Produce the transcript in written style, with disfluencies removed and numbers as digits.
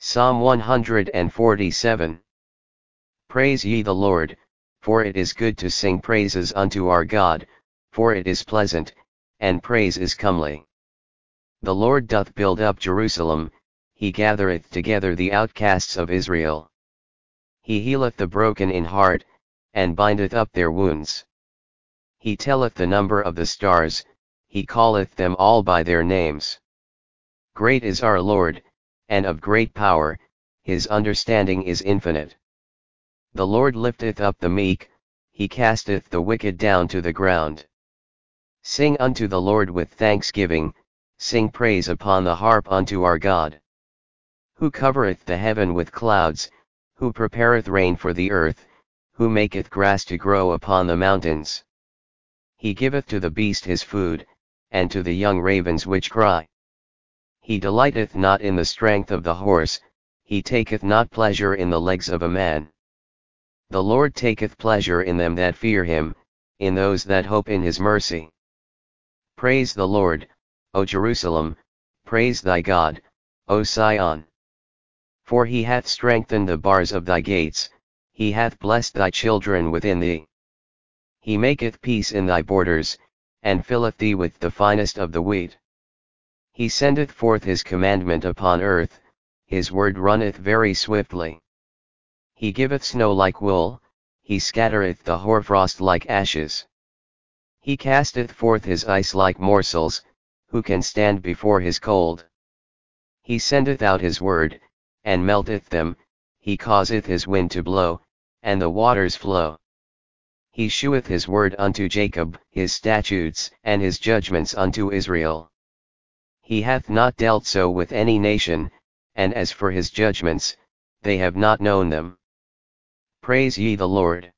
Psalm 147. Praise ye the Lord, for it is good to sing praises unto our God, for it is pleasant, and praise is comely. The Lord doth build up Jerusalem, he gathereth together the outcasts of Israel. He healeth the broken in heart, and bindeth up their wounds. He telleth the number of the stars, he calleth them all by their names. Great is our Lord, and of great power, his understanding is infinite. The Lord lifteth up the meek, he casteth the wicked down to the ground. Sing unto the Lord with thanksgiving, sing praise upon the harp unto our God. Who covereth the heaven with clouds, who prepareth rain for the earth, who maketh grass to grow upon the mountains. He giveth to the beast his food, and to the young ravens which cry. He delighteth not in the strength of the horse, he taketh not pleasure in the legs of a man. The Lord taketh pleasure in them that fear him, in those that hope in his mercy. Praise the Lord, O Jerusalem, praise thy God, O Sion. For he hath strengthened the bars of thy gates, he hath blessed thy children within thee. He maketh peace in thy borders, and filleth thee with the finest of the wheat. He sendeth forth his commandment upon earth, his word runneth very swiftly. He giveth snow like wool, he scattereth the hoarfrost like ashes. He casteth forth his ice like morsels, who can stand before his cold? He sendeth out his word, and melteth them, he causeth his wind to blow, and the waters flow. He sheweth his word unto Jacob, his statutes and his judgments unto Israel. He hath not dealt so with any nation, and as for his judgments, they have not known them. Praise ye the Lord.